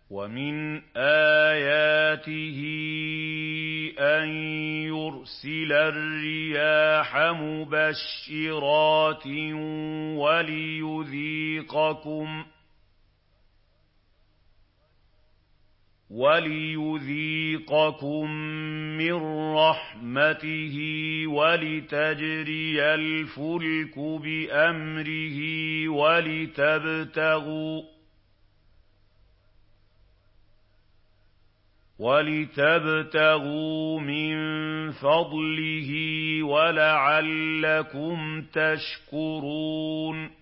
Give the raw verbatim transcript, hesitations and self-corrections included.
وَمِنْ آيَاتِهِ أَن يُرْسِلَ الرِّيَاحَ مُبَشِّرَاتٍ وَلِيُذِيقَكُم وَلِيُذِيقَكُم مِّن رَّحْمَتِهِ وَلِتَجْرِيَ الْفُلْكُ بِأَمْرِهِ وَلِتَبْتَغُوا وَلِتَبْتَغُوا مِن فَضْلِهِ وَلَعَلَّكُمْ تَشْكُرُونَ